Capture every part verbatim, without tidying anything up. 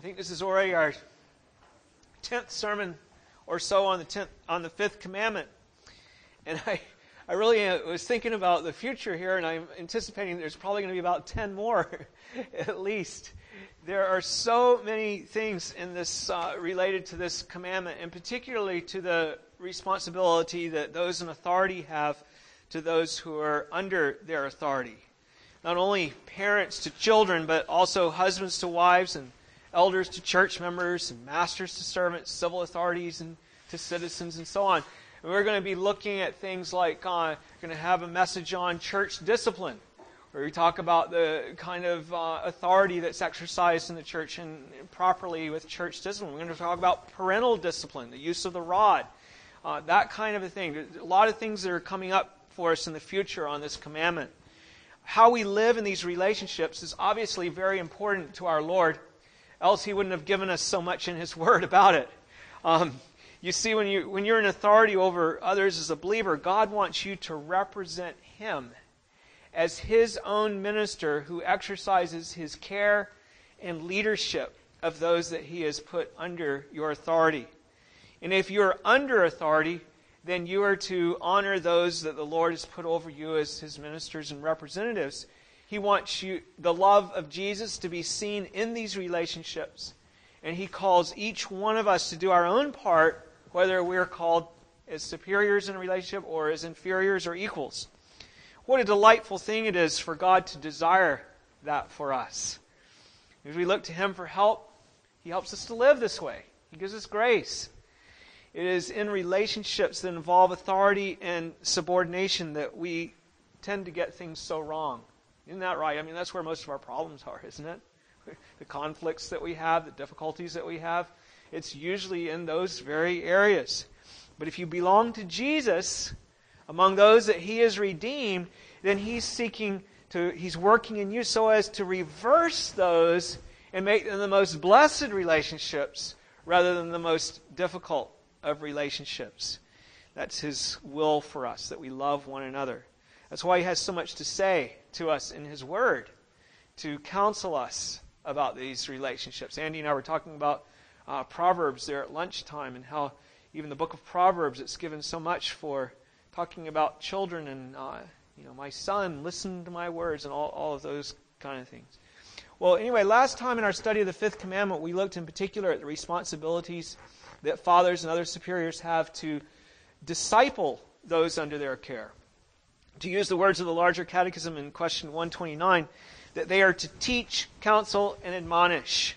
think this is already our tenth sermon or so on the tenth, on the fifth commandment. And I, I really uh, was thinking about the future here, and I'm anticipating there's probably going to be about ten more, at least. There are so many things in this uh, related to this commandment, and particularly to the responsibility that those in authority have to those who are under their authority. Not only parents to children, but also husbands to wives, and elders to church members, and masters to servants, civil authorities and to citizens, and so on. And we're going to be looking at things like, uh, we're going to have a message on church discipline, where we talk about the kind of uh, authority that's exercised in the church and properly with church discipline. We're going to talk about parental discipline, the use of the rod, uh, that kind of a thing. There's a lot of things that are coming up for us in the future on this commandment. How we live in these relationships is obviously very important to our Lord, else He wouldn't have given us so much in His Word about it. Um, you see, when, you, when you're in authority over others as a believer, God wants you to represent Him as His own minister who exercises His care and leadership of those that He has put under your authority. And if you're under authority, then you are to honor those that the Lord has put over you as His ministers and representatives. He wants you, the love of Jesus to be seen in these relationships. And He calls each one of us to do our own part, whether we're called as superiors in a relationship or as inferiors or equals. What a delightful thing it is for God to desire that for us. As we look to Him for help, He helps us to live this way. He gives us grace. It is in relationships that involve authority and subordination that we tend to get things so wrong. Isn't that right? I mean, that's where most of our problems are, isn't it? The conflicts that we have, the difficulties that we have, it's usually in those very areas. But if you belong to Jesus, among those that He has redeemed, then He's seeking to, He's working in you so as to reverse those and make them the most blessed relationships rather than the most difficult of relationships. That's His will for us, that we love one another. That's why He has so much to say to us in His Word, to counsel us about these relationships. Andy and I were talking about uh, Proverbs there at lunchtime, and how even the book of Proverbs, it's given so much for talking about children and, uh, you know, my son, listen to my words, and all, all of those kind of things. Well, anyway, last time in our study of the fifth commandment, we looked in particular at the responsibilities that fathers and other superiors have to disciple those under their care. To use the words of the larger catechism in question one twenty-nine, that they are to teach, counsel, and admonish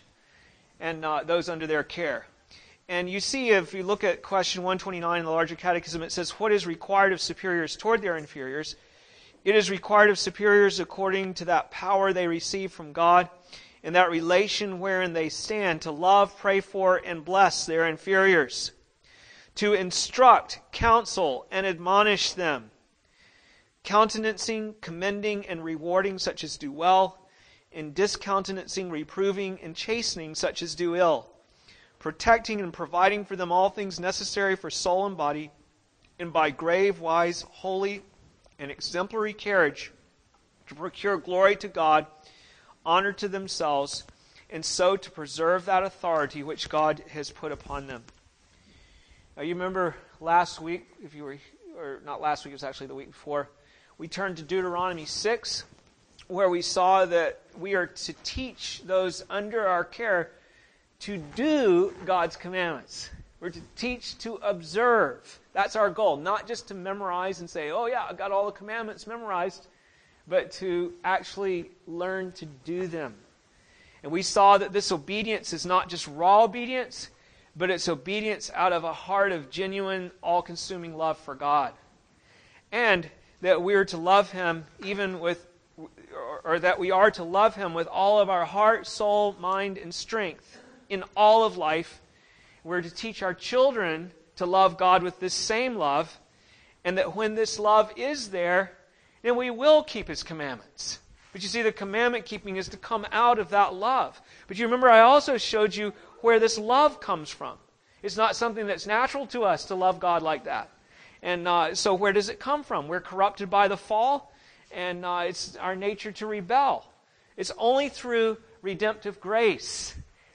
and uh, those under their care. And you see, if you look at question one twenty-nine in the larger catechism, it says, what is required of superiors toward their inferiors? It is required of superiors according to that power they receive from God, in that relation wherein they stand, to love, pray for, and bless their inferiors, to instruct, counsel, and admonish them, countenancing, commending, and rewarding such as do well, and discountenancing, reproving, and chastening such as do ill, protecting and providing for them all things necessary for soul and body, and by grave, wise, holy, and exemplary carriage to procure glory to God, honor to themselves, and so to preserve that authority which God has put upon them. Now, you remember last week, if you were, or not last week, it was actually the week before, we turned to Deuteronomy six, where we saw that we are to teach those under our care to do God's commandments. We're to teach to observe. That's our goal. Not just to memorize and say, oh yeah, I've got all the commandments memorized, but to actually learn to do them. And we saw that this obedience is not just raw obedience, but it's obedience out of a heart of genuine, all-consuming love for God. And that we are to love Him even with, or, or that we are to love Him with all of our heart, soul, mind, and strength in all of life. We're to teach our children to love God with this same love, and that when this love is there, then we will keep His commandments. But you see, the commandment keeping is to come out of that love. But you remember I also showed you where this love comes from. It's not something that's natural to us to love God like that. And uh, so where does it come from? We're corrupted by the fall, and uh, it's our nature to rebel. It's only through redemptive grace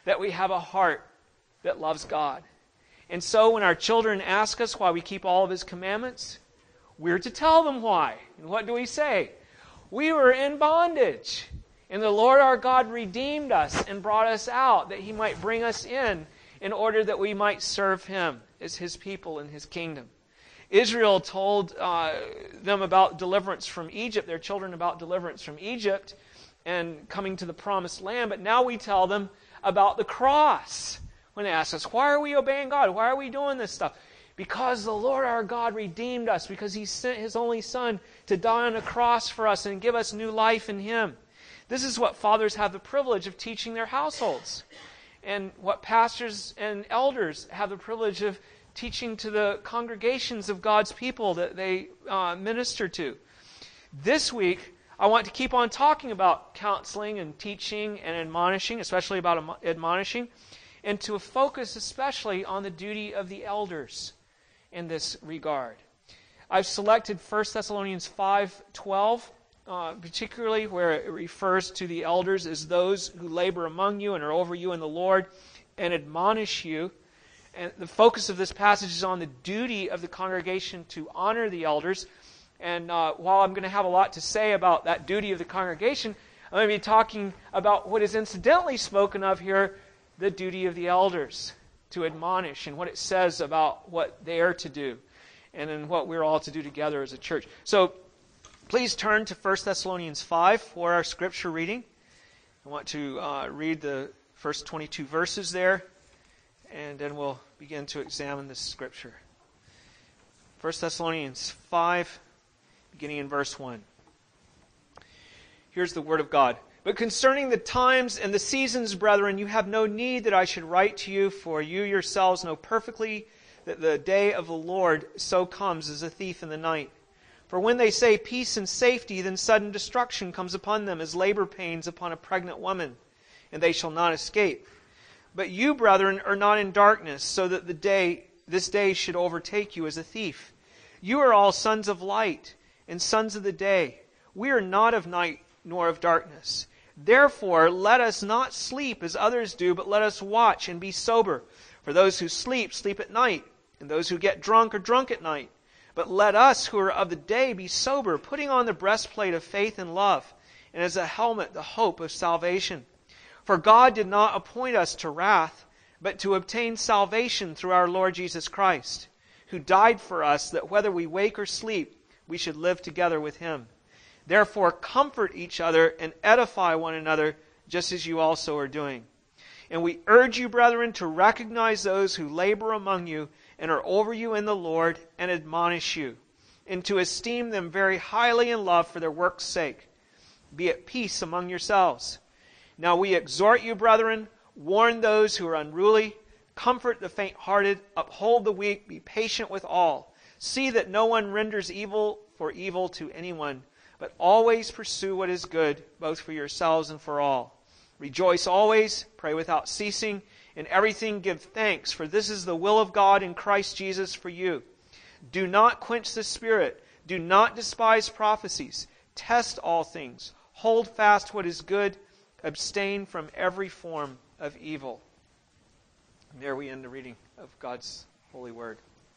that we have a heart that loves God. And so when our children ask us why we keep all of His commandments, we're to tell them why. And what do we say? We were in bondage, and the Lord our God redeemed us and brought us out that He might bring us in in order that we might serve Him as His people in His kingdom. Israel told uh, them about deliverance from Egypt, their children about deliverance from Egypt and coming to the promised land, but now we tell them about the cross. When they ask us, why are we obeying God? Why are we doing this stuff? Because the Lord our God redeemed us, because He sent His only Son to die on a cross for us and give us new life in Him. This is what fathers have the privilege of teaching their households, and what pastors and elders have the privilege of teaching to the congregations of God's people that they uh, minister to. This week, I want to keep on talking about counseling and teaching and admonishing, especially about admonishing, and to focus especially on the duty of the elders in this regard. I've selected First Thessalonians five twelve, uh, particularly where it refers to the elders as those who labor among you and are over you in the Lord and admonish you. And the focus of this passage is on the duty of the congregation to honor the elders. And uh, while I'm going to have a lot to say about that duty of the congregation, I'm going to be talking about what is incidentally spoken of here, the duty of the elders to admonish, and what it says about what they are to do, and then what we're all to do together as a church. So please turn to First Thessalonians five for our scripture reading. I want to uh, read the first twenty-two verses there, and then we'll begin to examine this scripture. First Thessalonians five, beginning in verse one. Here's the word of God. But concerning the times and the seasons, brethren, you have no need that I should write to you, for you yourselves know perfectly that the day of the Lord so comes as a thief in the night. For when they say peace and safety, then sudden destruction comes upon them as labor pains upon a pregnant woman, and they shall not escape. But you, brethren, are not in darkness, so that the day this day should overtake you as a thief. You are all sons of light and sons of the day. We are not of night nor of darkness. Therefore, let us not sleep as others do, but let us watch and be sober. For those who sleep, sleep at night, and those who get drunk are drunk at night. But let us who are of the day be sober, putting on the breastplate of faith and love, and as a helmet the hope of salvation. For God did not appoint us to wrath, but to obtain salvation through our Lord Jesus Christ, who died for us, that whether we wake or sleep, we should live together with Him. Therefore, comfort each other and edify one another, just as you also are doing. And we urge you, brethren, to recognize those who labor among you and are over you in the Lord and admonish you, and to esteem them very highly in love for their work's sake. Be at peace among yourselves. Now we exhort you, brethren, warn those who are unruly, comfort the faint-hearted, uphold the weak, be patient with all. See that no one renders evil for evil to anyone, but always pursue what is good, both for yourselves and for all. Rejoice always, pray without ceasing, in everything give thanks, for this is the will of God in Christ Jesus for you. Do not quench the Spirit, do not despise prophecies, test all things, hold fast what is good, abstain from every form of evil. And there we end the reading of God's holy word.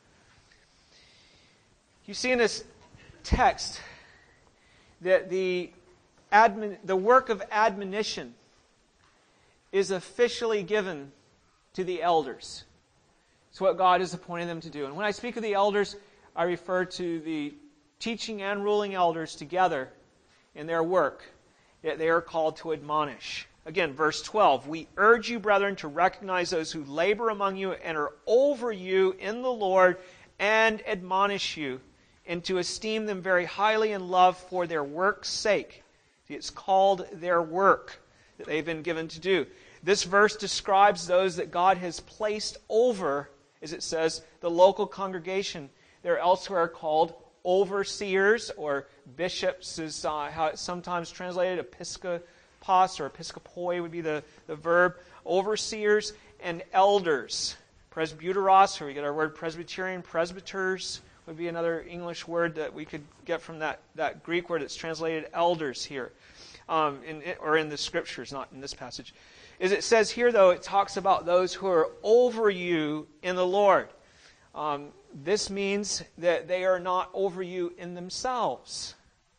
You see in this text that the admon, the work of admonition is officially given to the elders. It's what God has appointed them to do. And when I speak of the elders, I refer to the teaching and ruling elders together in their work that they are called to admonish. Again, verse twelve, we urge you, brethren, to recognize those who labor among you and are over you in the Lord and admonish you, and to esteem them very highly in love for their work's sake. It's called their work that they've been given to do. This verse describes those that God has placed over, as it says, the local congregation. They're elsewhere called overseers, or bishops is uh, how it's sometimes translated. Episkopos or episkopoi would be the, the verb. Overseers and elders. Presbyteros, where we get our word Presbyterian. Presbyters would be another English word that we could get from that, that Greek word that's translated elders here, um, in, or in the Scriptures, not in this passage. As it says here, though, it talks about those who are over you in the Lord. Um, this means that they are not over you in themselves,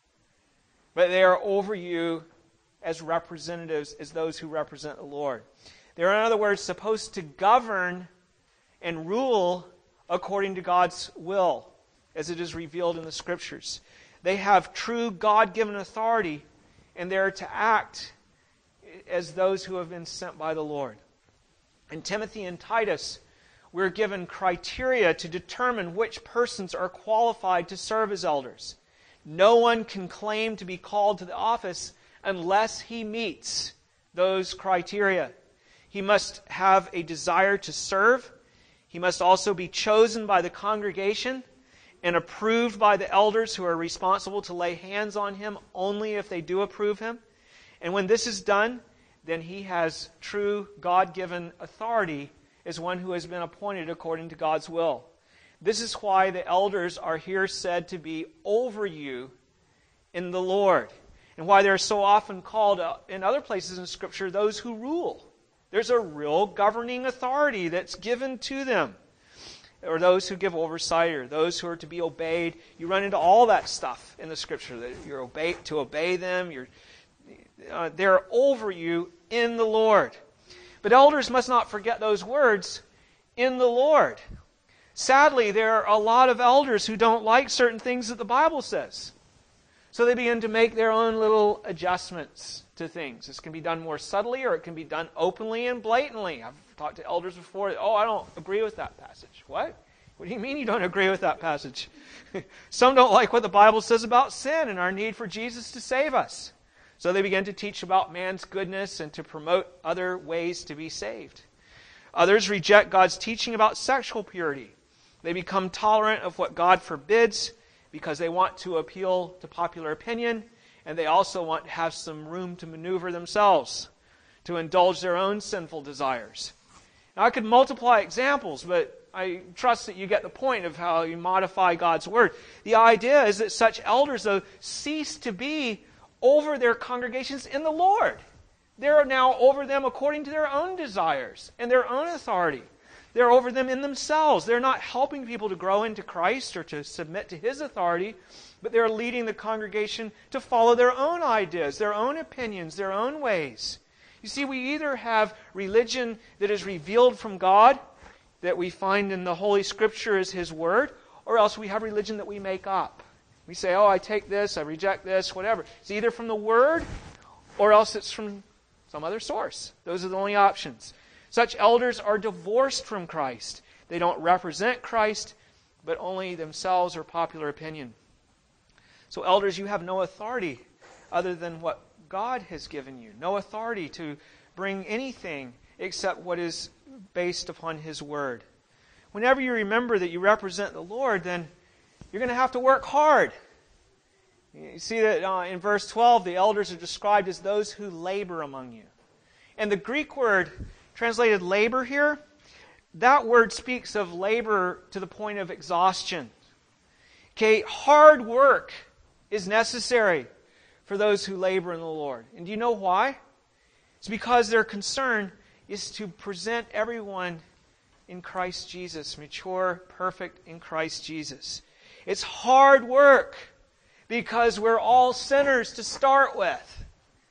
but they are over you as representatives, as those who represent the Lord. They're, in other words, supposed to govern and rule according to God's will, as it is revealed in the Scriptures. They have true God-given authority, and they're to act as those who have been sent by the Lord. In Timothy and Titus, we're given criteria to determine which persons are qualified to serve as elders. No one can claim to be called to the office unless he meets those criteria. He must have a desire to serve. He must also be chosen by the congregation and approved by the elders who are responsible to lay hands on him only if they do approve him. And when this is done, then he has true God-given authority as one who has been appointed according to God's will. This is why the elders are here said to be over you in the Lord, and why they're so often called uh, in other places in Scripture those who rule. There's a real governing authority that's given to them, or those who give oversight, or those who are to be obeyed. You run into all that stuff in the Scripture, that you're obey, to obey them. You're, uh, they're over you in the Lord. But elders must not forget those words, in the Lord. Sadly, there are a lot of elders who don't like certain things that the Bible says. So they begin to make their own little adjustments to things. This can be done more subtly, or it can be done openly and blatantly. I've talked to elders before. Oh, I don't agree with that passage. What? What do you mean you don't agree with that passage? Some don't like what the Bible says about sin and our need for Jesus to save us. So they begin to teach about man's goodness and to promote other ways to be saved. Others reject God's teaching about sexual purity. They become tolerant of what God forbids because they want to appeal to popular opinion, and they also want to have some room to maneuver themselves, to indulge their own sinful desires. Now, I could multiply examples, but I trust that you get the point of how you modify God's Word. The idea is that such elders, though, cease to be over their congregations in the Lord. They're now over them according to their own desires and their own authority. They're over them in themselves. They're not helping people to grow into Christ or to submit to His authority, but they're leading the congregation to follow their own ideas, their own opinions, their own ways. You see, we either have religion that is revealed from God, that we find in the Holy Scripture as His Word, or else we have religion that we make up. We say, oh, I take this, I reject this, whatever. It's either from the Word, or else it's from some other source. Those are the only options. Such elders are divorced from Christ. They don't represent Christ, but only themselves or popular opinion. So elders, you have no authority other than what God has given you. No authority to bring anything except what is based upon His Word. Whenever you remember that you represent the Lord, then you're going to have to work hard. You see that uh, in verse twelve, the elders are described as those who labor among you. And the Greek word translated labor here, that word speaks of labor to the point of exhaustion. Okay, hard work is necessary for those who labor in the Lord. And do you know why? It's because their concern is to present everyone in Christ Jesus, mature, perfect in Christ Jesus. It's hard work because we're all sinners to start with.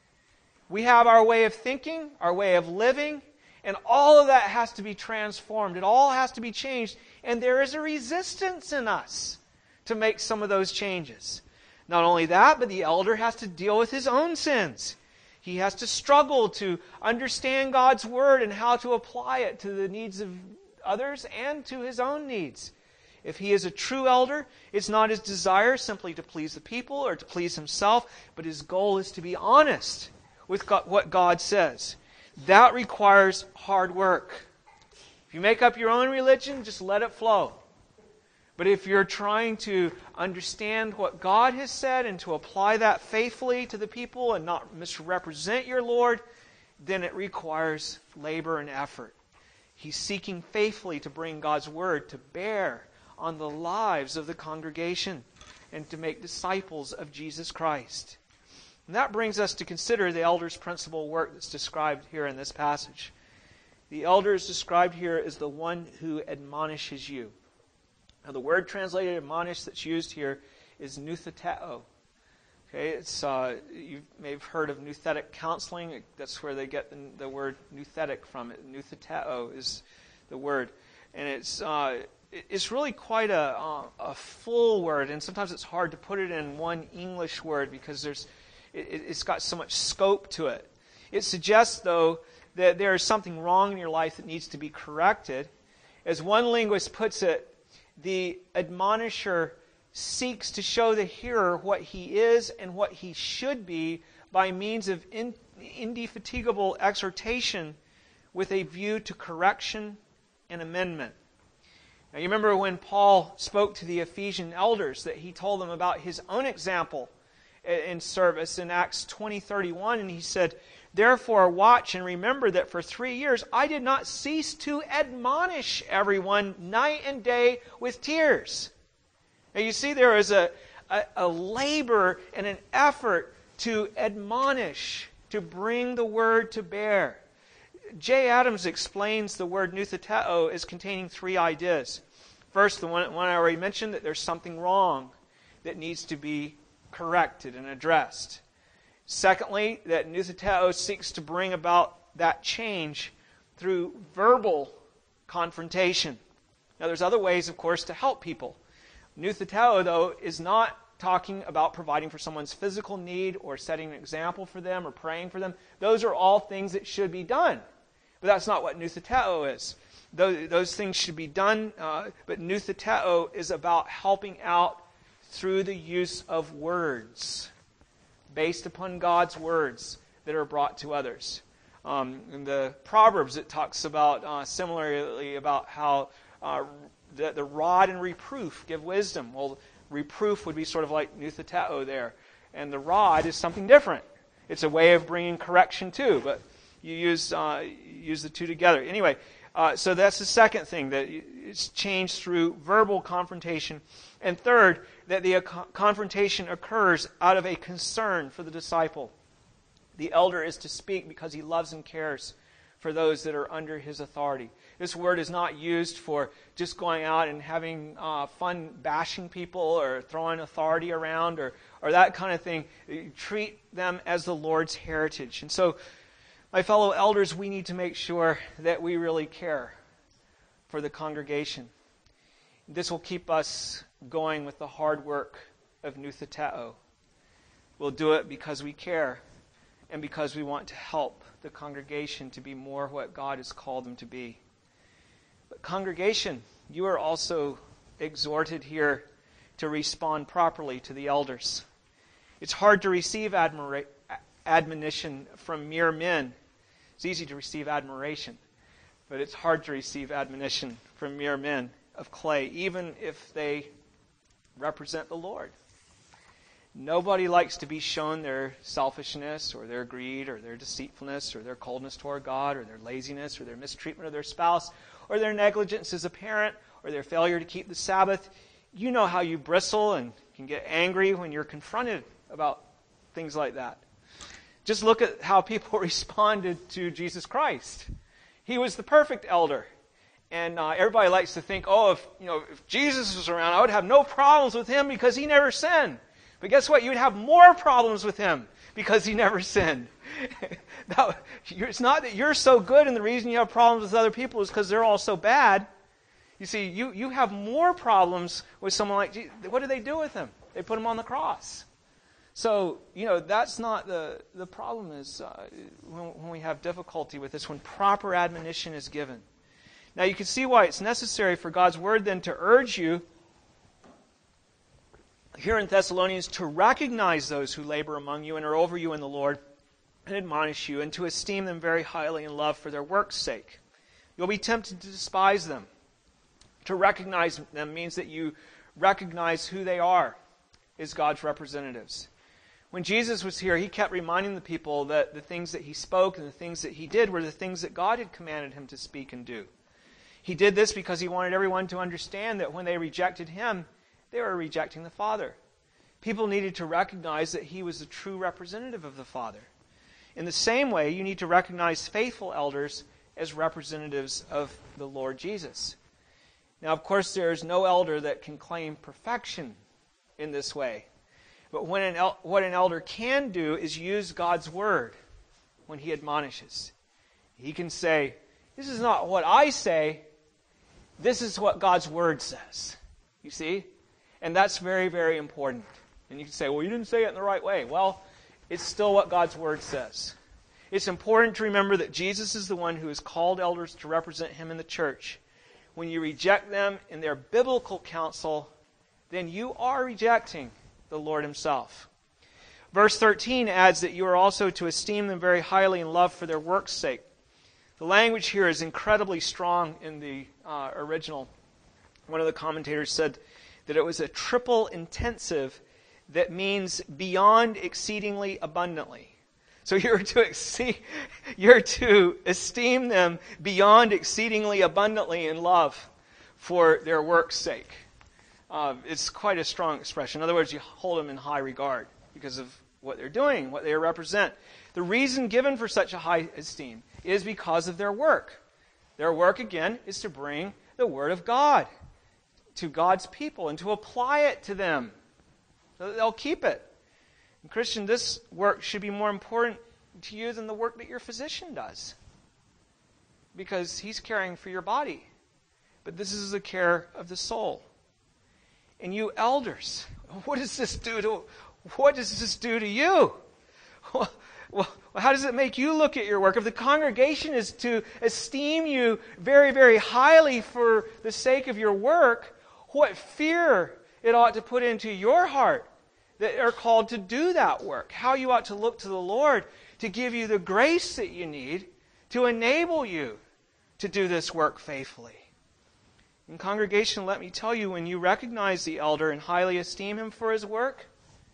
We have our way of thinking, our way of living, and all of that has to be transformed. It all has to be changed. And there is a resistance in us to make some of those changes. Not only that, but the elder has to deal with his own sins. He has to struggle to understand God's Word and how to apply it to the needs of others and to his own needs. If he is a true elder, it's not his desire simply to please the people or to please himself, but his goal is to be honest with God, what God says. That requires hard work. If you make up your own religion, just let it flow. But if you're trying to understand what God has said and to apply that faithfully to the people and not misrepresent your Lord, then it requires labor and effort. He's seeking faithfully to bring God's Word to bear on the lives of the congregation and to make disciples of Jesus Christ. And that brings us to consider the elder's principal work that's described here in this passage. The elder is described here as the one who admonishes you. Now, the word translated admonish that's used here is nutheteo. Okay, it's uh, you may have heard of nuthetic counseling. That's where they get the, the word nuthetic from. It nutheteo is the word, and it's uh, it's really quite a uh, a full word. And sometimes it's hard to put it in one English word because there's it, it's got so much scope to it. It suggests, though, that there is something wrong in your life that needs to be corrected. As one linguist puts it, the admonisher seeks to show the hearer what he is and what he should be by means of in, indefatigable exhortation with a view to correction and amendment. Now, you remember when Paul spoke to the Ephesian elders that he told them about his own example in service in Acts twenty thirty-one, and he said, "Therefore watch and remember that for three years I did not cease to admonish everyone night and day with tears." Now you see there is a, a, a labor and an effort to admonish, to bring the word to bear. J. Adams explains the word nutheteo as containing three ideas. First, the one, one I already mentioned, that there's something wrong that needs to be corrected and addressed. Secondly, that nutheteo seeks to bring about that change through verbal confrontation. Now, there's other ways, of course, to help people. Nutheteo, though, is not talking about providing for someone's physical need or setting an example for them or praying for them. Those are all things that should be done. But that's not what nutheteo is. Those, those things should be done, uh, but nutheteo is about helping out through the use of words, based upon God's words that are brought to others. Um, in the Proverbs, it talks about uh, similarly about how uh, the, the rod and reproof give wisdom. Well, reproof would be sort of like nutheteo there, and the rod is something different. It's a way of bringing correction too, but you use uh, use the two together. Anyway, uh, so that's the second thing, that it's changed through verbal confrontation. And third, that the confrontation occurs out of a concern for the disciple. The elder is to speak because he loves and cares for those that are under his authority. This word is not used for just going out and having uh, fun bashing people or throwing authority around or, or that kind of thing. You treat them as the Lord's heritage. And so, my fellow elders, we need to make sure that we really care for the congregation. This will keep us going with the hard work of nutheteo. We'll do it because we care and because we want to help the congregation to be more what God has called them to be. But congregation, you are also exhorted here to respond properly to the elders. It's hard to receive admira- admonition from mere men. It's easy to receive admiration, but it's hard to receive admonition from mere men of clay, even if they represent the Lord. Nobody likes to be shown their selfishness or their greed or their deceitfulness or their coldness toward God or their laziness or their mistreatment of their spouse or their negligence as a parent or their failure to keep the Sabbath. You know how you bristle and can get angry when you're confronted about things like that. Just look at how people responded to Jesus Christ. He was the perfect elder. And uh, everybody likes to think, oh, if you know, if Jesus was around, I would have no problems with him because he never sinned. But guess what? You'd have more problems with him because he never sinned. Now, it's not that you're so good and the reason you have problems with other people is because they're all so bad. You see, you, you have more problems with someone like Jesus. What did they do with him? They put him on the cross. So, you know, that's not the, the problem is uh, when, when we have difficulty with this, when proper admonition is given. Now, you can see why it's necessary for God's Word then to urge you here in Thessalonians to recognize those who labor among you and are over you in the Lord and admonish you and to esteem them very highly in love for their work's sake. You'll be tempted to despise them. To recognize them means that you recognize who they are as God's representatives. When Jesus was here, he kept reminding the people that the things that he spoke and the things that he did were the things that God had commanded him to speak and do. He did this because he wanted everyone to understand that when they rejected him, they were rejecting the Father. People needed to recognize that he was the true representative of the Father. In the same way, you need to recognize faithful elders as representatives of the Lord Jesus. Now, of course, there is no elder that can claim perfection in this way. But when an el- what an elder can do is use God's word when he admonishes. He can say, this is not what I say, this is what God's word says. You see? And that's very, very important. And you can say, well, you didn't say it in the right way. Well, it's still what God's word says. It's important to remember that Jesus is the one who has called elders to represent him in the church. When you reject them in their biblical counsel, then you are rejecting the Lord himself. Verse thirteen adds that you are also to esteem them very highly in love for their work's sake. The language here is incredibly strong in the uh, original. One of the commentators said that it was a triple intensive that means beyond exceedingly abundantly. So you're to exceed, you're to esteem them beyond exceedingly abundantly in love for their work's sake. Uh, it's quite a strong expression. In other words, you hold them in high regard because of what they're doing, what they represent. The reason given for such a high esteem is because of their work. Their work, again, is to bring the Word of God to God's people and to apply it to them so that they'll keep it. And Christian, this work should be more important to you than the work that your physician does, because he's caring for your body. But this is the care of the soul. And you elders, what does this do to what does this do to you? Well, well, how does it make you look at your work? If the congregation is to esteem you very, very highly for the sake of your work, what fear it ought to put into your heart that are called to do that work. How you ought to look to the Lord to give you the grace that you need to enable you to do this work faithfully. In congregation, let me tell you, when you recognize the elder and highly esteem him for his work,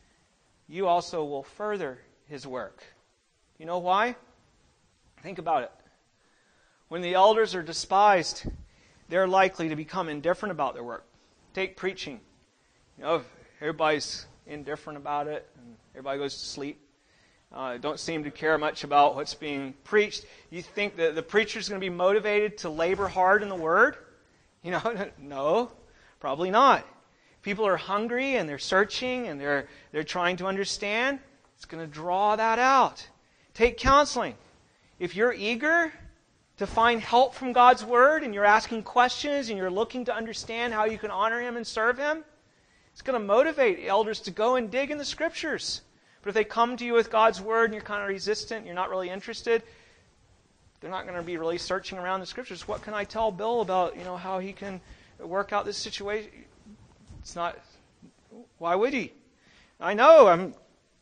you also will further his work. You know why? Think about it. When the elders are despised, they're likely to become indifferent about their work. Take preaching. You know, if everybody's indifferent about it and everybody goes to sleep, uh, don't seem to care much about what's being preached, you think that the preacher's going to be motivated to labor hard in the Word? You know, no, probably not. People are hungry and they're searching and they're they're trying to understand. It's going to draw that out. Take counseling. If you're eager to find help from God's Word and you're asking questions and you're looking to understand how you can honor Him and serve Him, it's going to motivate elders to go and dig in the Scriptures. But if they come to you with God's Word and you're kind of resistant, you're not really interested, they're not going to be really searching around the Scriptures. What can I tell Bill about, you know, how he can work out this situation? It's not, why would he? I know, I'm,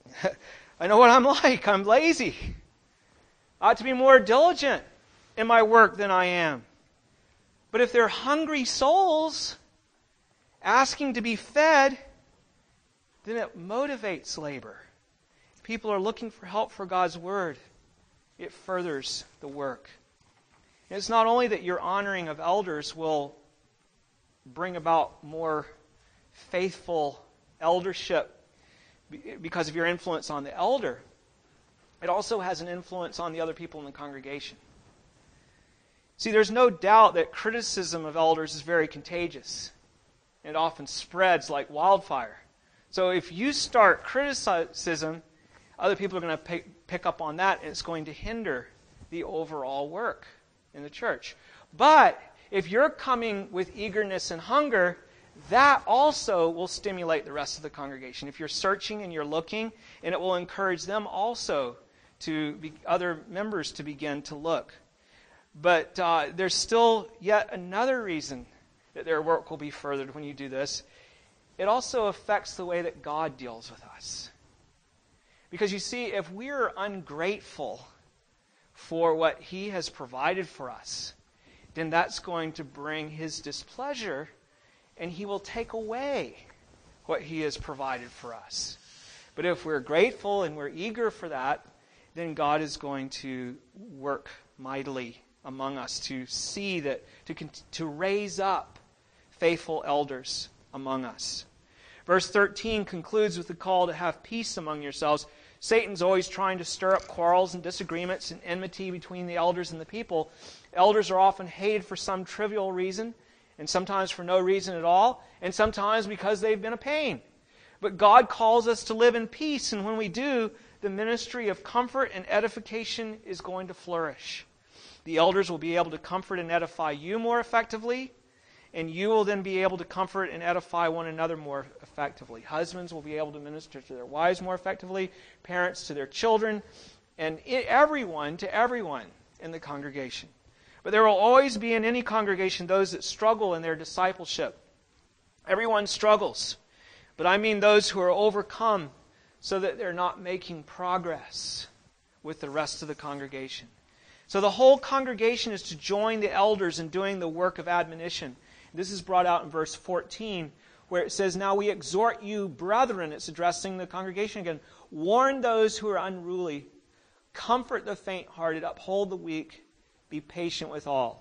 I know what I'm like. I'm lazy. I ought to be more diligent in my work than I am. But if they're hungry souls asking to be fed, then it motivates labor. If people are looking for help for God's Word, it furthers the work. And it's not only that your honoring of elders will bring about more faithful eldership because of your influence on the elder, it also has an influence on the other people in the congregation. See, there's no doubt that criticism of elders is very contagious. It often spreads like wildfire. So if you start criticism, other people are going to pick, pick up on that, and it's going to hinder the overall work in the church. But if you're coming with eagerness and hunger, that also will stimulate the rest of the congregation. If you're searching and you're looking, and it will encourage them also to be, other members to begin to look. But uh, there's still yet another reason that their work will be furthered when you do this. It also affects the way that God deals with us. Because you see, if we're ungrateful for what He has provided for us, then that's going to bring His displeasure, and He will take away what He has provided for us. But if we're grateful and we're eager for that, then God is going to work mightily among us to see that, to, to raise up faithful elders among us. Verse thirteen concludes with the call to have peace among yourselves. Satan's always trying to stir up quarrels and disagreements and enmity between the elders and the people. Elders are often hated for some trivial reason, and sometimes for no reason at all, and sometimes because they've been a pain. But God calls us to live in peace, and when we do, the ministry of comfort and edification is going to flourish. The elders will be able to comfort and edify you more effectively, and you will then be able to comfort and edify one another more effectively. Husbands will be able to minister to their wives more effectively, parents to their children, and everyone to everyone in the congregation. But there will always be in any congregation those that struggle in their discipleship. Everyone struggles, but I mean those who are overcome so that they're not making progress with the rest of the congregation. So the whole congregation is to join the elders in doing the work of admonition. This is brought out in verse fourteen, where it says, "Now we exhort you, brethren," it's addressing the congregation again, "warn those who are unruly, comfort the faint-hearted, uphold the weak, be patient with all."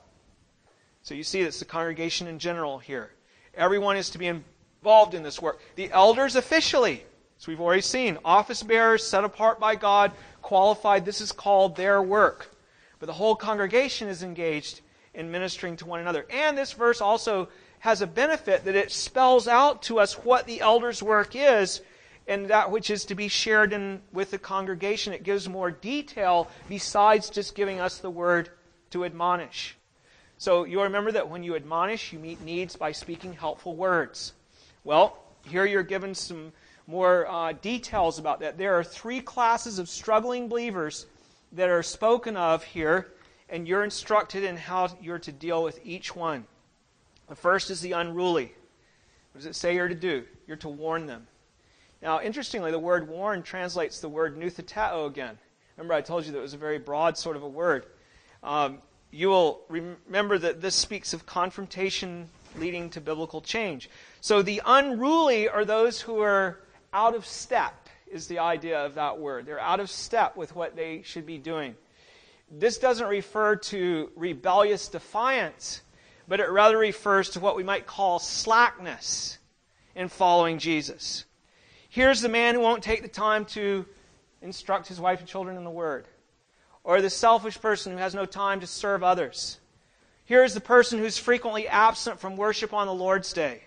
So you see that's the congregation in general here. Everyone is to be involved in this work. The elders officially, as we've already seen, office bearers set apart by God, qualified, this is called their work. But the whole congregation is engaged in ministering to one another. And this verse also has a benefit that it spells out to us what the elders' work is, and that which is to be shared in with the congregation. It gives more detail besides just giving us the word to admonish. So you'll remember that when you admonish, you meet needs by speaking helpful words. Well, here you're given some more uh, details about that. There are three classes of struggling believers that are spoken of here, and you're instructed in how you're to deal with each one. The first is the unruly. What does it say you're to do? You're to warn them. Now, interestingly, the word warn translates the word nutheteo again. Remember I told you that it was a very broad sort of a word. Um, you will remember that this speaks of confrontation leading to biblical change. So the unruly are those who are out of step, is the idea of that word. They're out of step with what they should be doing. This doesn't refer to rebellious defiance, but it rather refers to what we might call slackness in following Jesus. Here's the man who won't take the time to instruct his wife and children in the Word, or the selfish person who has no time to serve others. Here's the person who's frequently absent from worship on the Lord's Day.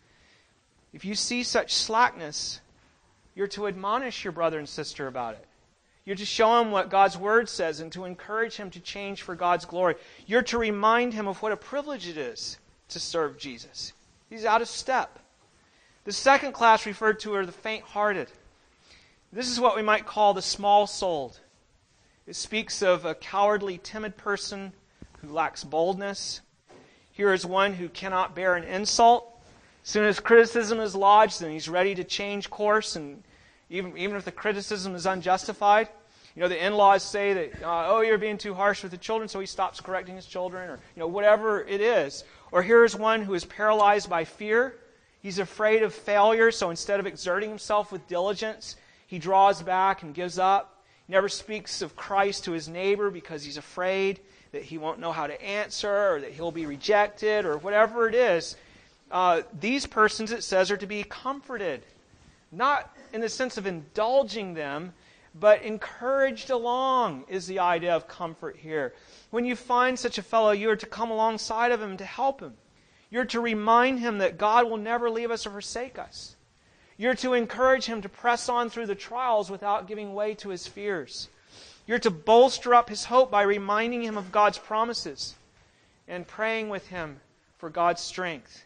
If you see such slackness, you're to admonish your brother and sister about it. You're to show him what God's Word says and to encourage him to change for God's glory. You're to remind him of what a privilege it is to serve Jesus. He's out of step. The second class referred to are the faint-hearted. This is what we might call the small-souled. It speaks of a cowardly, timid person who lacks boldness. Here is one who cannot bear an insult. As soon as criticism is lodged, then he's ready to change course, and even, even if the criticism is unjustified. You know, the in-laws say that, uh, oh, you're being too harsh with the children, so he stops correcting his children, or, you know, whatever it is. Or here's one who is paralyzed by fear. He's afraid of failure, so instead of exerting himself with diligence, he draws back and gives up. He never speaks of Christ to his neighbor because he's afraid that he won't know how to answer, or that he'll be rejected, or whatever it is. Uh, these persons, it says, are to be comforted. Not in the sense of indulging them, but encouraged along is the idea of comfort here. When you find such a fellow, you are to come alongside of him to help him. You're to remind him that God will never leave us or forsake us. You're to encourage him to press on through the trials without giving way to his fears. You're to bolster up his hope by reminding him of God's promises and praying with him for God's strength.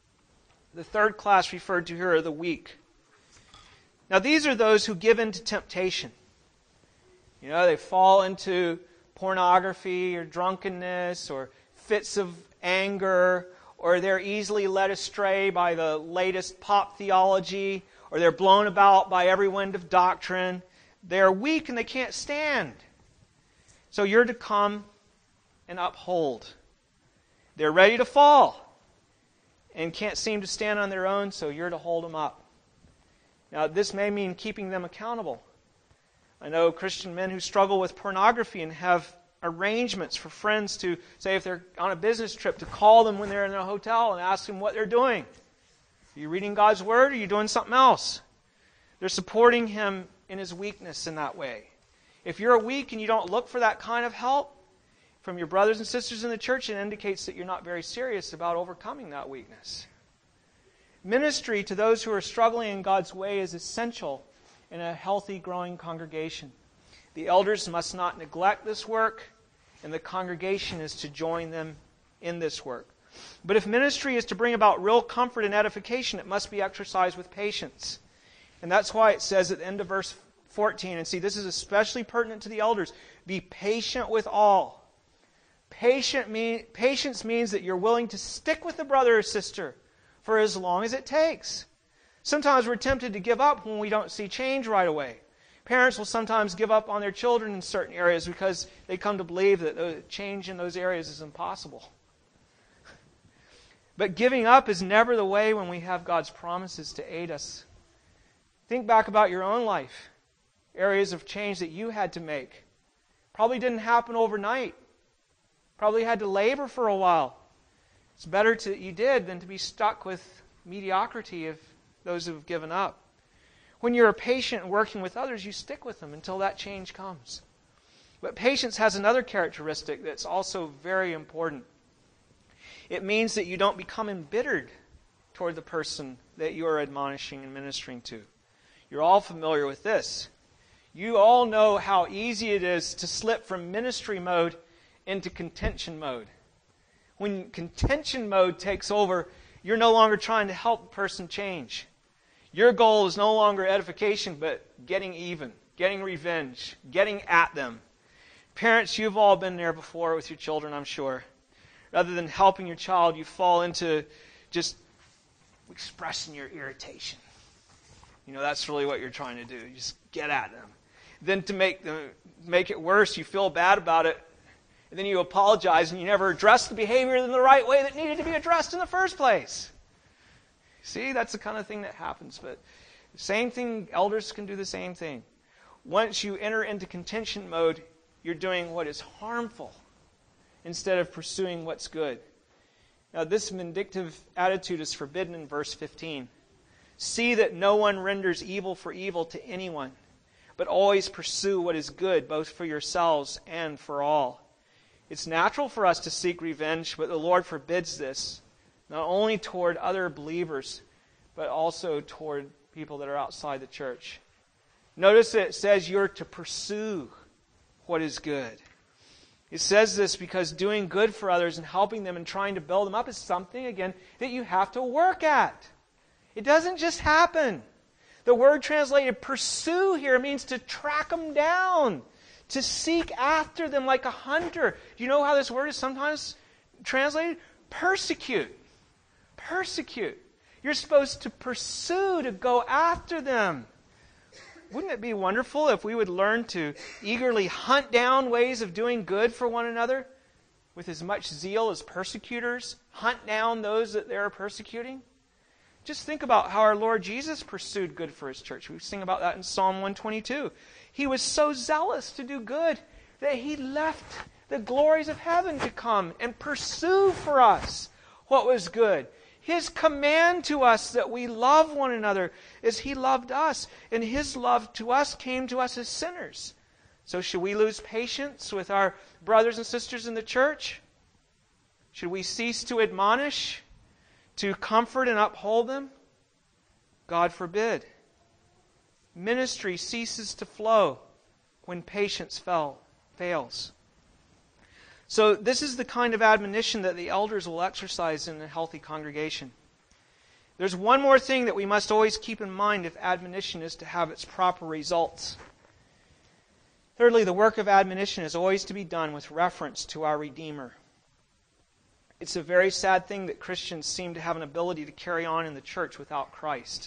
The third class referred to here are the weak. Now, these are those who give in to temptation. You know, they fall into pornography or drunkenness or fits of anger, or they're easily led astray by the latest pop theology, or they're blown about by every wind of doctrine. They're weak and they can't stand. So you're to come and uphold. They're ready to fall and can't seem to stand on their own, so you're to hold them up. Now, this may mean keeping them accountable. I know Christian men who struggle with pornography and have arrangements for friends to, say if they're on a business trip, to call them when they're in a hotel and ask them what they're doing. Are you reading God's Word, or are you doing something else? They're supporting him in his weakness in that way. If you're weak and you don't look for that kind of help from your brothers and sisters in the church, it indicates that you're not very serious about overcoming that weakness. Ministry to those who are struggling in God's way is essential in a healthy, growing congregation. The elders must not neglect this work, and the congregation is to join them in this work. But if ministry is to bring about real comfort and edification, it must be exercised with patience. And that's why it says at the end of verse fourteen, and see, this is especially pertinent to the elders, be patient with all. Patient mean, patience means that you're willing to stick with the brother or sister for as long as it takes. Sometimes we're tempted to give up when we don't see change right away. Parents will sometimes give up on their children in certain areas because they come to believe that the change in those areas is impossible. But giving up is never the way when we have God's promises to aid us. Think back about your own life. Areas of change that you had to make. Probably didn't happen overnight. Probably had to labor for a while. It's better to you did than to be stuck with mediocrity of those who have given up. When you're patient and working with others, you stick with them until that change comes. But patience has another characteristic that's also very important. It means that you don't become embittered toward the person that you are admonishing and ministering to. You're all familiar with this. You all know how easy it is to slip from ministry mode into contention mode. When contention mode takes over, you're no longer trying to help the person change. Your goal is no longer edification, but getting even, getting revenge, getting at them. Parents, you've all been there before with your children, I'm sure. Rather than helping your child, you fall into just expressing your irritation. You know, that's really what you're trying to do. You just get at them. Then to make them make it worse, you feel bad about it. And then you apologize and you never address the behavior in the right way that needed to be addressed in the first place. See, that's the kind of thing that happens. But the same thing, elders can do the same thing. Once you enter into contention mode, you're doing what is harmful instead of pursuing what's good. Now, this vindictive attitude is forbidden in verse fifteen. See that no one renders evil for evil to anyone, but always pursue what is good, both for yourselves and for all. It's natural for us to seek revenge, but the Lord forbids this, not only toward other believers, but also toward people that are outside the church. Notice that it says you're to pursue what is good. It says this because doing good for others and helping them and trying to build them up is something, again, that you have to work at. It doesn't just happen. The word translated pursue here means to track them down, to seek after them like a hunter. Do you know how this word is sometimes translated? Persecute. Persecute. You're supposed to pursue, to go after them. Wouldn't it be wonderful if we would learn to eagerly hunt down ways of doing good for one another with as much zeal as persecutors hunt down those that they're persecuting? Just think about how our Lord Jesus pursued good for His church. We sing about that in Psalm one twenty-two. He was so zealous to do good that He left the glories of heaven to come and pursue for us what was good. His command to us that we love one another as He loved us. And His love to us came to us as sinners. So should we lose patience with our brothers and sisters in the church? Should we cease to admonish, to comfort and uphold them? God forbid. Ministry ceases to flow when patience fell, fails. So this is the kind of admonition that the elders will exercise in a healthy congregation. There's one more thing that we must always keep in mind if admonition is to have its proper results. Thirdly, the work of admonition is always to be done with reference to our Redeemer. It's a very sad thing that Christians seem to have an ability to carry on in the church without Christ.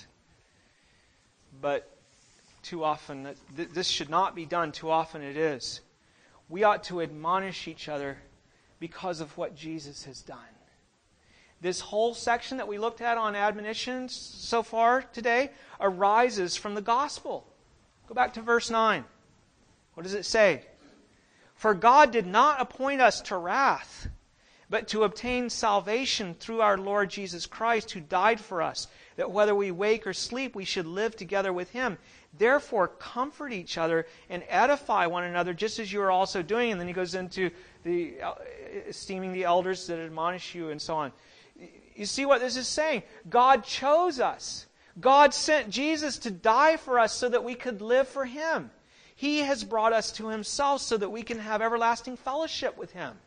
But too often, th- this should not be done. Too often it is. We ought to admonish each other because of what Jesus has done. This whole section that we looked at on admonitions so far today arises from the gospel. Go back to verse nine. What does it say? For God did not appoint us to wrath, but to obtain salvation through our Lord Jesus Christ, who died for us, that whether we wake or sleep, we should live together with Him. Therefore, comfort each other and edify one another, just as you are also doing. And then he goes into the uh, esteeming the elders that admonish you and so on. You see what this is saying? God chose us. God sent Jesus to die for us so that we could live for Him. He has brought us to Himself so that we can have everlasting fellowship with Him.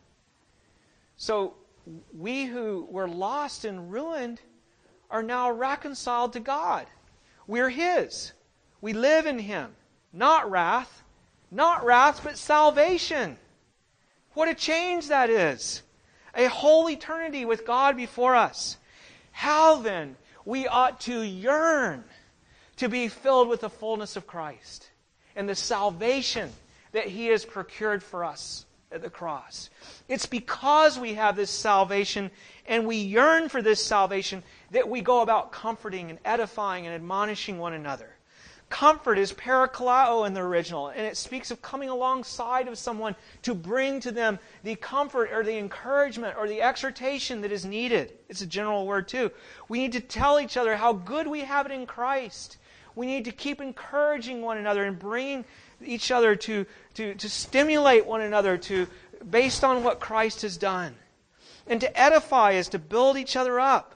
So we who were lost and ruined are now reconciled to God. We're His. We live in Him. Not wrath. Not wrath, but salvation. What a change that is. A whole eternity with God before us. How then we ought to yearn to be filled with the fullness of Christ and the salvation that He has procured for us at the cross. It's because we have this salvation and we yearn for this salvation that we go about comforting and edifying and admonishing one another. Comfort is parakaleo in the original, and it speaks of coming alongside of someone to bring to them the comfort or the encouragement or the exhortation that is needed. It's a general word too. We need to tell each other how good we have it in Christ. We need to keep encouraging one another and bringing each other to, to, to stimulate one another to based on what Christ has done. And to edify is to build each other up.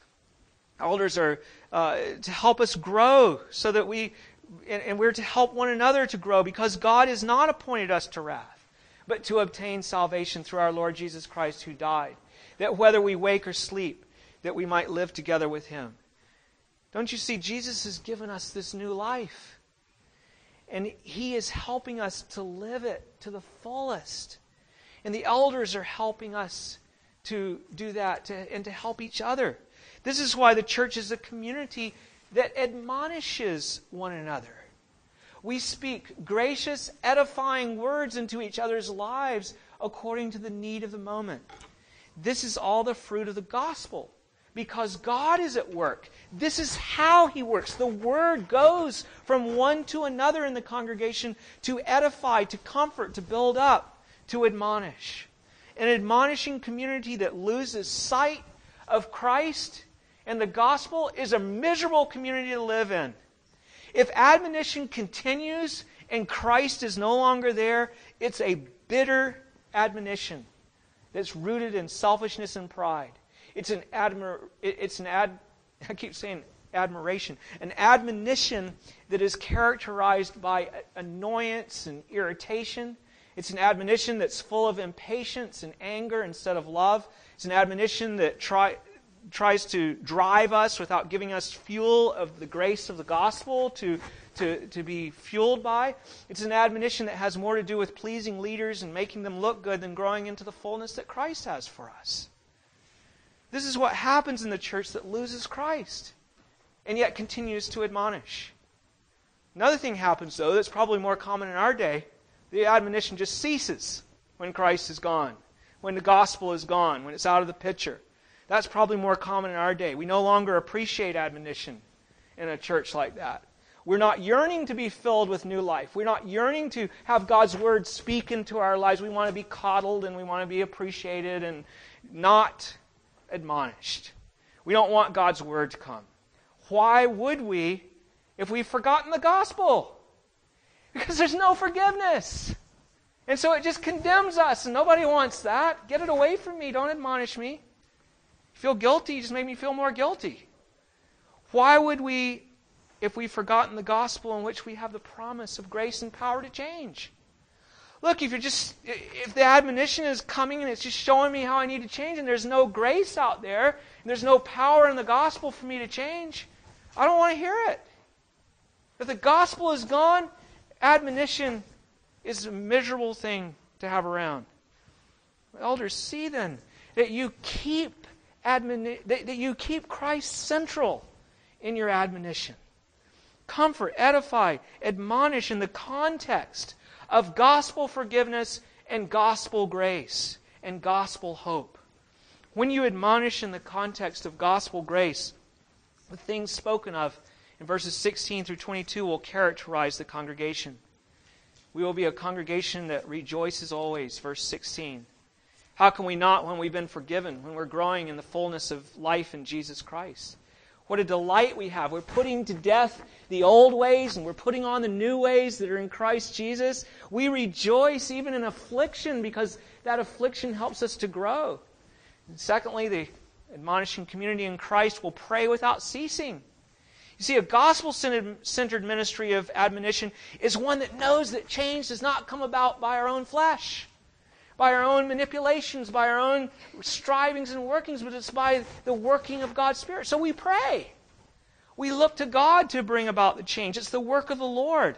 Elders are uh, to help us grow so that we, and, and we're to help one another to grow because God has not appointed us to wrath, but to obtain salvation through our Lord Jesus Christ who died, that whether we wake or sleep, that we might live together with Him. Don't you see, Jesus has given us this new life. And He is helping us to live it to the fullest. And the elders are helping us to do that to, and to help each other. This is why the church is a community that admonishes one another. We speak gracious, edifying words into each other's lives according to the need of the moment. This is all the fruit of the gospel because God is at work. This is how He works. The word goes from one to another in the congregation to edify, to comfort, to build up, to admonish. An admonishing community that loses sight of Christ and the gospel is a miserable community to live in. If admonition continues and Christ is no longer there, it's a bitter admonition that's rooted in selfishness and pride. It's an admir- it's an ad I keep saying admiration, an admonition that is characterized by annoyance and irritation. It's an admonition that's full of impatience and anger instead of love. It's an admonition that try tries to drive us without giving us fuel of the grace of the gospel to, to, to be fueled by. It's an admonition that has more to do with pleasing leaders and making them look good than growing into the fullness that Christ has for us. This is what happens in the church that loses Christ and yet continues to admonish. Another thing happens, though, that's probably more common in our day. The admonition just ceases when Christ is gone, when the gospel is gone, when it's out of the picture. That's probably more common in our day. We no longer appreciate admonition in a church like that. We're not yearning to be filled with new life. We're not yearning to have God's Word speak into our lives. We want to be coddled and we want to be appreciated and not admonished. We don't want God's Word to come. Why would we if we've forgotten the gospel? Because there's no forgiveness. And so it just condemns us, and nobody wants that. Get it away from me. Don't admonish me. Feel guilty, you just make me feel more guilty. Why would we, if we've forgotten the gospel in which we have the promise of grace and power to change? Look, if you're just if the admonition is coming and it's just showing me how I need to change and there's no grace out there, and there's no power in the gospel for me to change, I don't want to hear it. If the gospel is gone, admonition is a miserable thing to have around. Elders, see then that you keep Admoni- that, that you keep Christ central in your admonition. Comfort, edify, admonish in the context of gospel forgiveness and gospel grace and gospel hope. When you admonish in the context of gospel grace, the things spoken of in verses sixteen through twenty-two will characterize the congregation. We will be a congregation that rejoices always, verse sixteen. How can we not when we've been forgiven, when we're growing in the fullness of life in Jesus Christ? What a delight we have. We're putting to death the old ways and we're putting on the new ways that are in Christ Jesus. We rejoice even in affliction because that affliction helps us to grow. And secondly, the admonishing community in Christ will pray without ceasing. You see, a gospel-centered ministry of admonition is one that knows that change does not come about by our own flesh, by our own manipulations, by our own strivings and workings, but it's by the working of God's Spirit. So we pray. We look to God to bring about the change. It's the work of the Lord.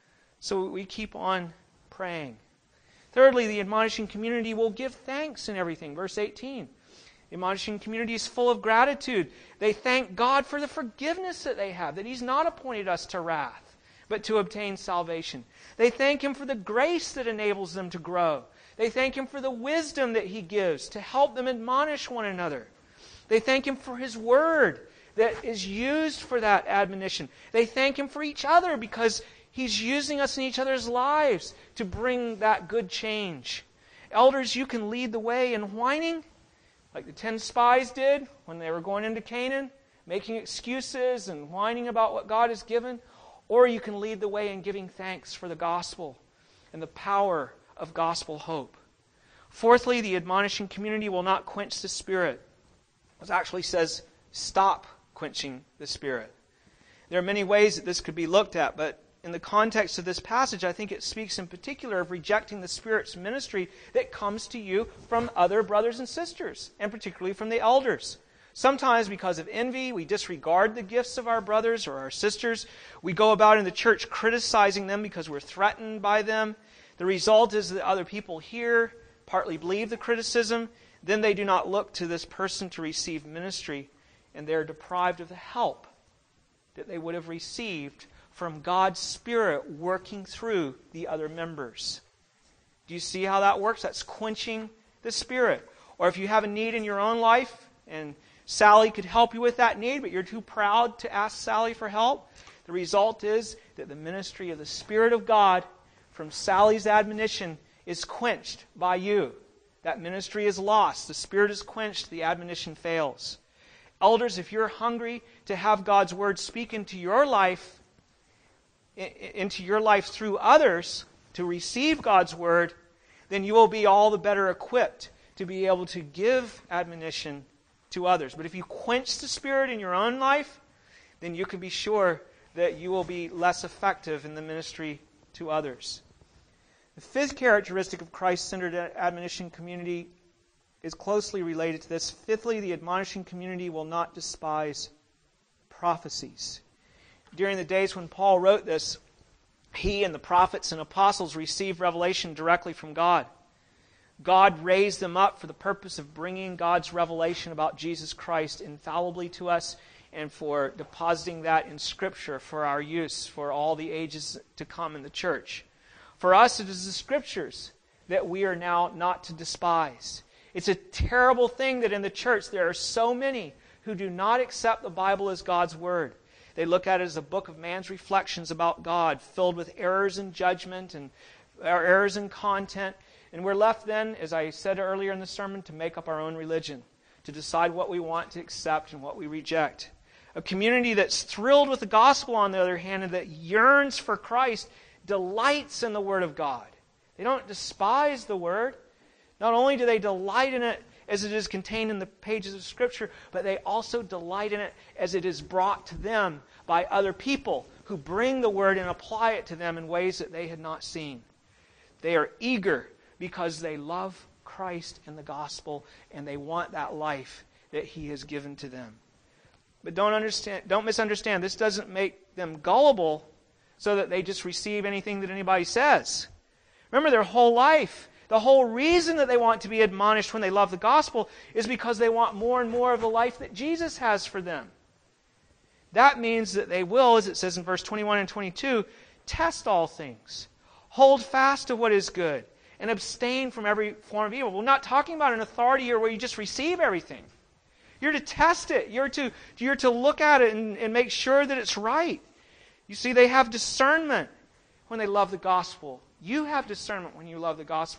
So we keep on praying. Thirdly, the admonishing community will give thanks in everything. Verse eighteen. The admonishing community is full of gratitude. They thank God for the forgiveness that they have, that He's not appointed us to wrath, but to obtain salvation. They thank Him for the grace that enables them to grow. They thank Him for the wisdom that He gives to help them admonish one another. They thank Him for His Word that is used for that admonition. They thank Him for each other because He's using us in each other's lives to bring that good change. Elders, you can lead the way in whining, like the ten spies did when they were going into Canaan, making excuses and whining about what God has given. Or you can lead the way in giving thanks for the gospel and the power of gospel hope. Fourthly, the admonishing community will not quench the Spirit. It actually says, stop quenching the Spirit. There are many ways that this could be looked at, but in the context of this passage, I think it speaks in particular of rejecting the Spirit's ministry that comes to you from other brothers and sisters, and particularly from the elders. Sometimes because of envy, we disregard the gifts of our brothers or our sisters. We go about in the church criticizing them because we're threatened by them. The result is that other people hear, partly believe the criticism, then they do not look to this person to receive ministry, and they're deprived of the help that they would have received from God's Spirit working through the other members. Do you see how that works? That's quenching the Spirit. Or if you have a need in your own life, and Sally could help you with that need, but you're too proud to ask Sally for help, the result is that the ministry of the Spirit of God from Sally's admonition is quenched by you. That ministry is lost. The Spirit is quenched. The admonition fails. Elders, if you're hungry to have God's Word speak into your life, into your life through others, to receive God's Word, then you will be all the better equipped to be able to give admonition to others. But if you quench the Spirit in your own life, then you can be sure that you will be less effective in the ministry to others. The fifth characteristic of Christ-centered admonition community is closely related to this. Fifthly, the admonishing community will not despise prophecies. During the days when Paul wrote this, he and the prophets and apostles received revelation directly from God. God raised them up for the purpose of bringing God's revelation about Jesus Christ infallibly to us and for depositing that in Scripture for our use for all the ages to come in the church. For us, it is the Scriptures that we are now not to despise. It's a terrible thing that in the church there are so many who do not accept the Bible as God's Word. They look at it as a book of man's reflections about God, filled with errors in judgment and errors in content. And we're left then, as I said earlier in the sermon, to make up our own religion, to decide what we want to accept and what we reject. A community that's thrilled with the gospel, on the other hand, and that yearns for Christ, delights in the Word of God. They don't despise the Word. Not only do they delight in it as it is contained in the pages of Scripture, but they also delight in it as it is brought to them by other people who bring the Word and apply it to them in ways that they had not seen. They are eager because they love Christ and the gospel, and they want that life that He has given to them. But don't understand, don't misunderstand. This doesn't make them gullible so that they just receive anything that anybody says. Remember, their whole life, the whole reason that they want to be admonished when they love the gospel is because they want more and more of the life that Jesus has for them. That means that they will, as it says in verse twenty-one and twenty-two, test all things, hold fast to what is good, and abstain from every form of evil. We're not talking about an authority here where you just receive everything. You're to test it. You're to, you're to look at it and, and make sure that it's right. You see, they have discernment when they love the gospel. You have discernment when you love the gospel.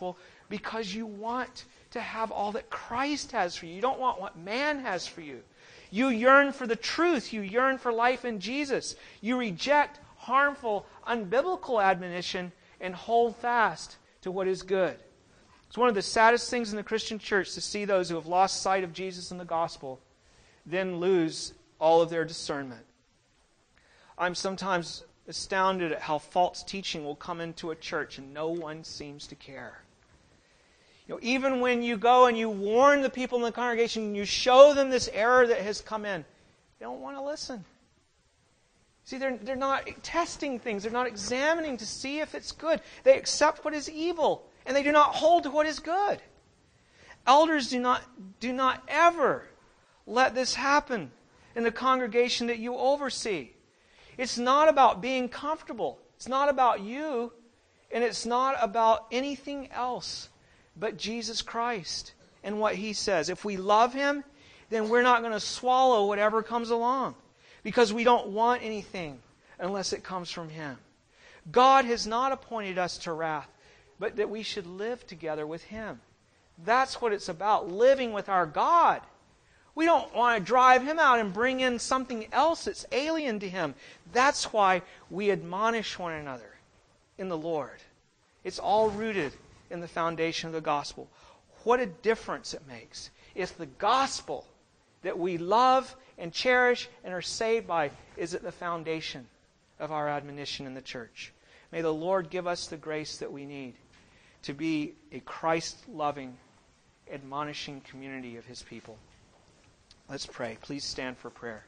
because you want to have all that Christ has for you. You don't want what man has for you. You yearn for the truth. You yearn for life in Jesus. You reject harmful, unbiblical admonition and hold fast to what is good. It's one of the saddest things in the Christian church to see those who have lost sight of Jesus and the gospel then lose all of their discernment. I'm sometimes astounded at how false teaching will come into a church and no one seems to care. You know, even when you go and you warn the people in the congregation and you show them this error that has come in, they don't want to listen. See, they're, they're not testing things. They're not examining to see if it's good. They accept what is evil, and they do not hold to what is good. Elders, do not, do not ever let this happen in the congregation that you oversee. It's not about being comfortable. It's not about you, and it's not about anything else but Jesus Christ and what He says. If we love Him, then we're not going to swallow whatever comes along, because we don't want anything unless it comes from Him. God has not appointed us to wrath, but that we should live together with Him. That's what it's about, living with our God. We don't want to drive Him out and bring in something else that's alien to Him. That's why we admonish one another in the Lord. It's all rooted in the foundation of the gospel. What a difference it makes if the gospel that we love and cherish and are saved by is at the foundation of our admonition in the church. May the Lord give us the grace that we need to be a Christ-loving, admonishing community of His people. Let's pray. Please stand for prayer.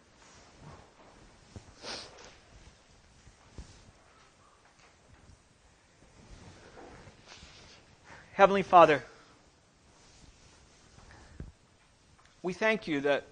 Heavenly Father, we thank You that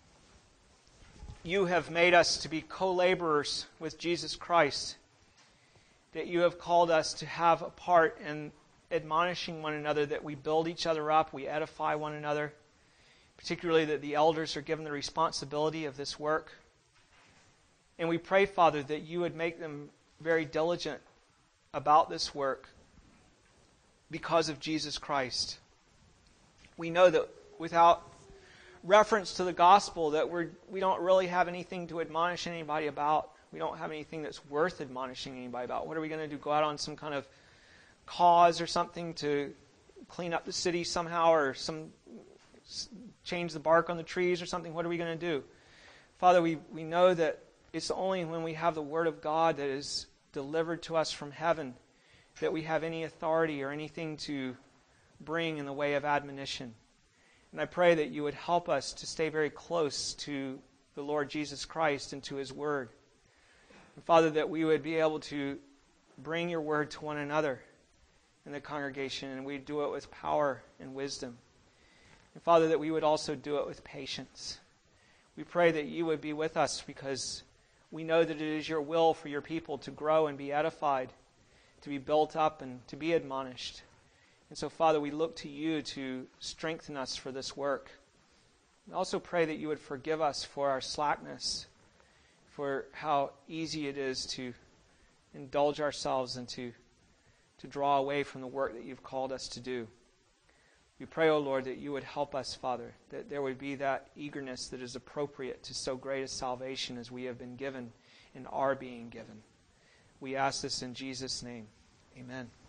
You have made us to be co-laborers with Jesus Christ, that You have called us to have a part in admonishing one another, that we build each other up, we edify one another, particularly that the elders are given the responsibility of this work. And we pray, Father, that You would make them very diligent about this work because of Jesus Christ. We know that without reference to the gospel that we're, we don't really have anything to admonish anybody about. We don't have anything that's worth admonishing anybody about. What are we going to do? Go out on some kind of cause or something to clean up the city somehow, or some change the bark on the trees or something? What are we going to do? Father, we, we know that it's only when we have the Word of God that is delivered to us from heaven that we have any authority or anything to bring in the way of admonition. And I pray that You would help us to stay very close to the Lord Jesus Christ and to His Word. And Father, that we would be able to bring Your Word to one another in the congregation, and we'd do it with power and wisdom. And Father, that we would also do it with patience. We pray that You would be with us, because we know that it is Your will for Your people to grow and be edified, to be built up and to be admonished. And so, Father, we look to You to strengthen us for this work. We also pray that You would forgive us for our slackness, for how easy it is to indulge ourselves and to, to draw away from the work that You've called us to do. We pray, O Lord, that You would help us, Father, that there would be that eagerness that is appropriate to so great a salvation as we have been given and are being given. We ask this in Jesus' name. Amen.